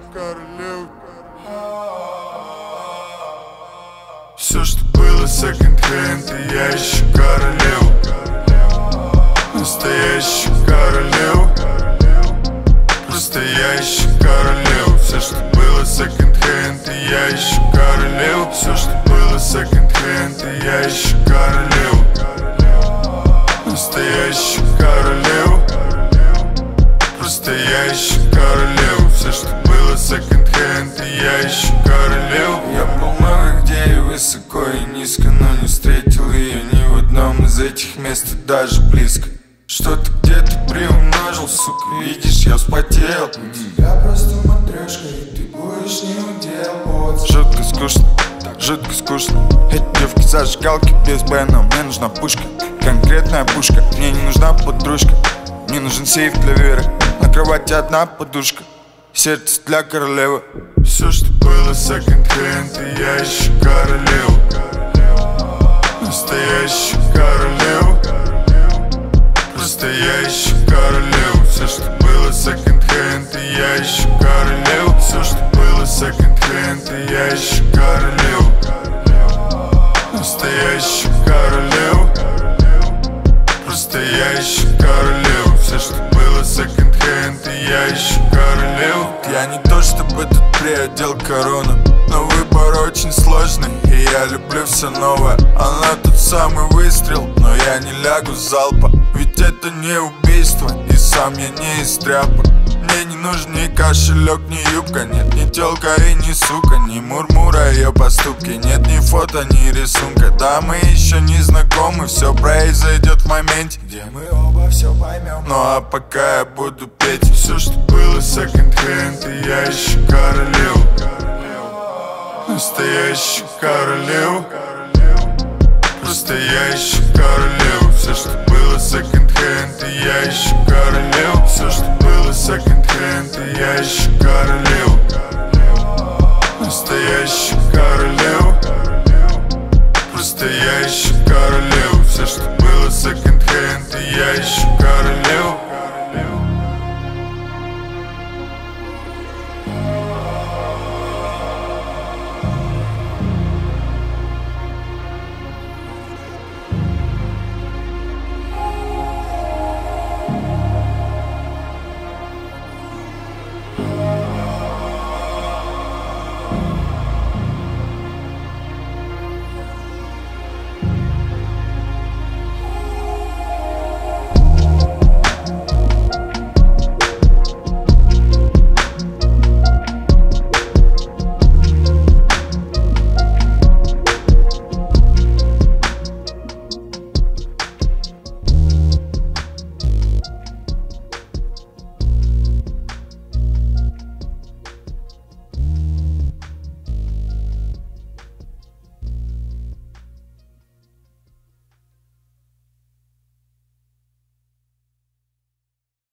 королев. Все, что было секонд-хенд, и я еще королев. Настоящий королев. Просто я еще королев. Все, что было секонд-хенд, и я еще королев. Все, что было секонд-хенд, и я еще королев. Настоящий королев. Просто я еще королев. Все, что было секонд-хенд, и я еще королев. Я был много где и высоко и низко, но не встретил ее ни в одном из этих мест, и даже близко. Что-то где-то приумножил, сука, видишь, я вспотел. Я просто матрешка, и ты будешь не удел. Жутко скучно. Эти девки зажигалки без бена. Мне нужна пушка, конкретная пушка. Мне не нужна подружка, мне нужен сейф для веры. На кровати одна подушка, сердце для королевы. Все, что было секонд-хенд, и я еще королев. Настоящий королев. Просто я еще королев. Все, что было секонд-хенд, и я еще королев. Все, что было секонд-хенд, и я еще королев. Настоящий королев. Просто я еще королев. Все, что было секонд-хенд, и я еще королев. Я не то чтобы тут приодел корону, но выбор очень сложный, и я люблю все новое. Она тот самый выстрел, но я не лягу с залпа. Ведь это не убийство, и сам я не из тряпок. Мне не нужен ни кошелек, ни юбка. Нет, ни тёлка и ни сука, ни мурмура ее поступки. Нет ни фото, ни рисунка. Да, мы еще не знакомы, все произойдет в моменте, где мы оба все поймем. Ну а пока я буду петь. Все, что было секонд-хенд, и я еще королев. Настоящий королев. Просто я еще королев. Все, что было секонд-хенд, и я еще королев. Все, что было секонд-хенд, и я еще королев. Настоящий королев. Просто я еще